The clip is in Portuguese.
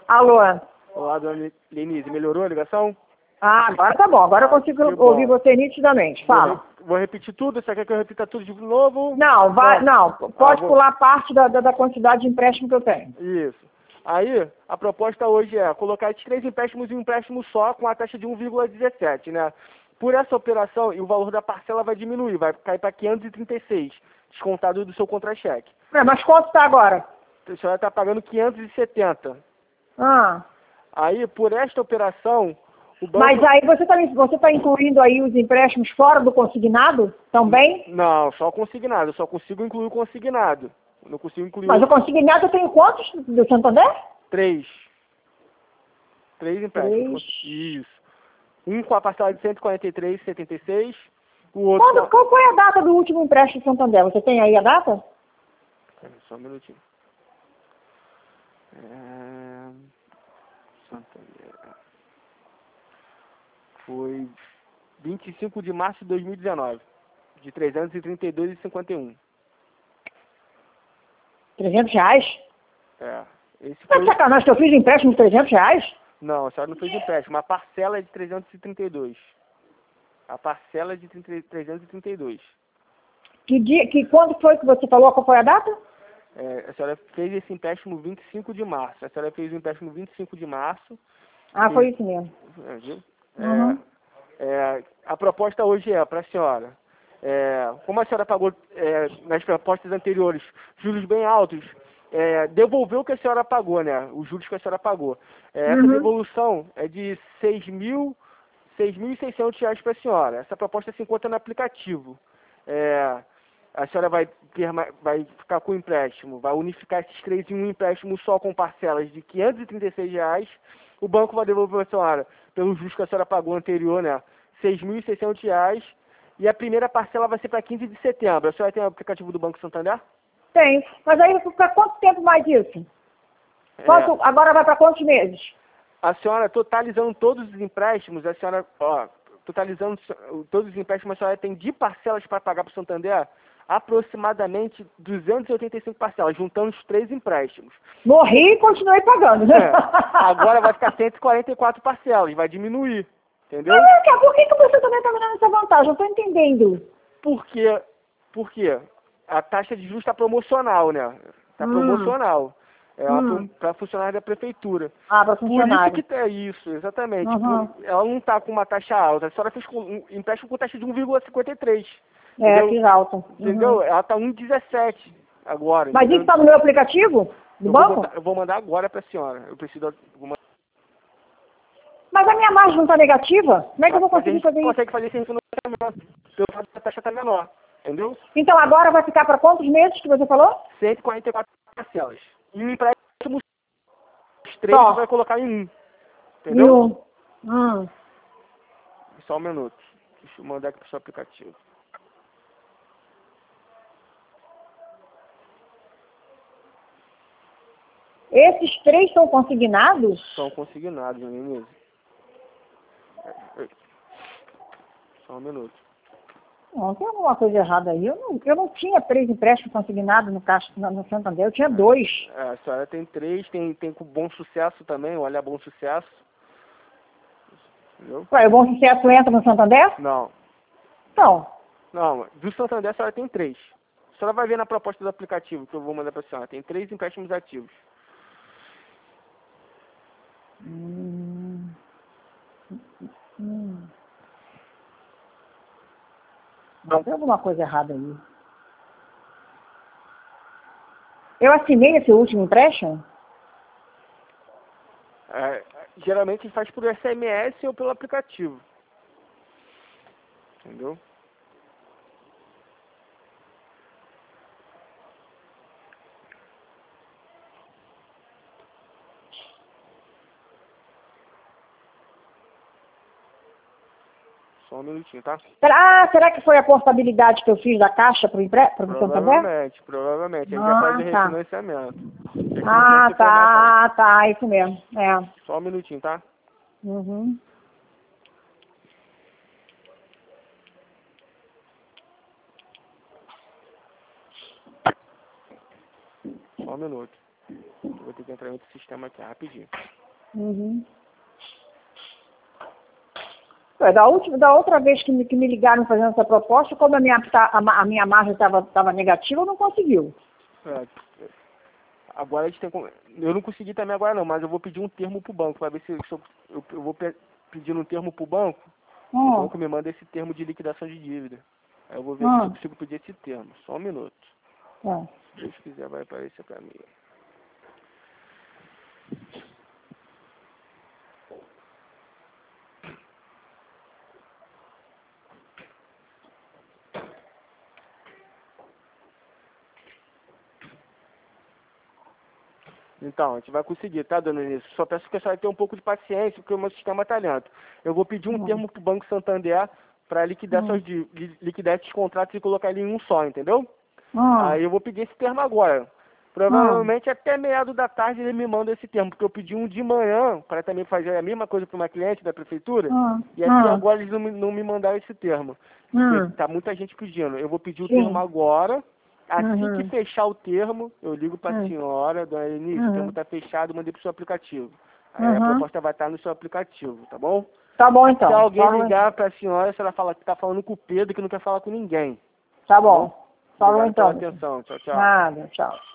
Alô? Olá, dona Lenise, melhorou a ligação? Ah, agora tá bom. Agora eu consigo ouvir você nitidamente. Fala. Vou repetir tudo? Você quer que eu repita tudo de novo? Não, vai, não. Pode pular parte da quantidade de empréstimo que eu tenho. Isso. Aí, a proposta hoje é colocar esses 3 empréstimos em um empréstimo só com a taxa de 1,17, né? Por essa operação, e o valor da parcela vai diminuir, vai cair para 536, descontado do seu contra-cheque. Mas quanto está agora? A senhora está pagando 570. Ah. Aí, por esta operação, o banco... Mas aí você tá incluindo aí os empréstimos fora do consignado também? Não, só consignado. Eu só consigo incluir o consignado. Não consigo incluir... Mas o consignado eu tenho quantos do Santander? 3. 3 empréstimos. Isso. Um com a parcela de 143,76. O outro... Qual foi a data do último empréstimo do Santander? Você tem aí a data? Só um minutinho. Santander. Foi 25 de março de 2019. De 332,51. R$300? É. Esse Tá foi... de sacanagem que eu fiz empréstimo de R$300? Não, a senhora não fez empréstimo. A parcela é de 332. A parcela é de 332. Quando foi que você falou? Qual foi a data? A senhora fez esse empréstimo 25 de março. A senhora fez o empréstimo 25 de março. Ah, foi isso mesmo. Viu? Uhum. A proposta hoje é para a senhora. Como a senhora pagou nas propostas anteriores juros bem altos, devolveu o que a senhora pagou, né? Os juros que a senhora pagou. Essa devolução é de R$6.600 para a senhora. Essa proposta se encontra no aplicativo. A senhora vai ficar com o empréstimo, vai unificar esses 3 em um empréstimo só com parcelas de R$536. O banco vai devolver a senhora, pelos juros que a senhora pagou anterior, né? R$6.600. E a primeira parcela vai ser para 15 de setembro. A senhora tem o aplicativo do Banco Santander? Tenho. Mas aí para quanto tempo mais isso? Agora vai para quantos meses? A senhora, totalizando todos os empréstimos, a senhora tem de parcelas para pagar para o Santander aproximadamente 285 parcelas, juntando os 3 empréstimos. Morri e continuei pagando, né? Agora vai ficar 144 parcelas, vai diminuir, entendeu? Mas por que você também está me dando essa vantagem? Eu estou entendendo. Por quê? Porque a taxa de juros está promocional, né? Está promocional. Para funcionário da prefeitura. Ah, para funcionário. Por isso que é isso, exatamente. Ela não está com uma taxa alta. A senhora fez um empréstimo com taxa de 1,53. Fiz alta. Entendeu? Ela está 1,17 agora. Mas isso está no meu aplicativo do banco? Eu vou mandar agora para a senhora. Eu preciso... Mas a minha margem não está negativa? Como é que eu vou conseguir fazer isso? Consegue fazer sem financiamento. Pelo fato da taxa está menor. Entendeu? Então agora vai ficar para quantos meses que você falou? 144 parcelas. E um empréstimo, os 3 você vai colocar em 1. Entendeu? Só um minuto. Deixa eu mandar aqui para o seu aplicativo. Esses 3 são consignados? São consignados, Lenise. Só um minuto. Não, tem alguma coisa errada aí. Eu não tinha 3 empréstimos consignados no Santander, eu tinha 2. A senhora tem 3, tem com Bom Sucesso também, olha Bom Sucesso. Entendeu? Ué, o Bom Sucesso entra no Santander? Não. Não. Não, do Santander a senhora tem 3. A senhora vai ver na proposta do aplicativo que eu vou mandar para a senhora. Tem 3 empréstimos ativos. Não, tem alguma coisa errada aí. Eu assinei esse último empréstimo? Geralmente faz por SMS ou pelo aplicativo. Entendeu? Só um minutinho, tá? Será que foi a portabilidade que eu fiz da Caixa para o Santander? Provavelmente. A gente vai fazer refinanciamento. Tá, isso mesmo. Só um minutinho, tá? Só um minuto. Eu vou ter que entrar em outro sistema aqui rapidinho. Uhum. Da outra vez que me ligaram fazendo essa proposta, como a minha margem estava negativa, eu não conseguiu. É, agora a gente tem como... Eu não consegui também agora não, mas eu vou pedir um termo pro banco, para ver se eu vou pedir um termo pro banco, o banco me manda esse termo de liquidação de dívida. Aí eu vou ver se eu consigo pedir esse termo. Só um minuto. Se Deus quiser vai aparecer para mim. Então, a gente vai conseguir, tá, dona Inês? Só peço que a senhora tenha um pouco de paciência, porque o meu sistema tá lento. Eu vou pedir um termo pro Banco Santander para liquidar liquidar esses contratos e colocar ele em um só, entendeu? Aí eu vou pedir esse termo agora. Provavelmente até meados da tarde ele me manda esse termo, porque eu pedi um de manhã para também fazer a mesma coisa para uma cliente da prefeitura, e até agora eles não me mandaram esse termo. Porque tá muita gente pedindo. Eu vou pedir o termo agora. Assim que fechar o termo, eu ligo para a senhora, dona Eunice, o termo está fechado, mandei para o seu aplicativo. Aí a proposta vai estar no seu aplicativo, tá bom? Tá bom, então. Se alguém ligar para a senhora fala que está falando com o Pedro, que não quer falar com ninguém. Tá bom. Obrigado pela atenção. Tchau, tchau. Nada, tchau.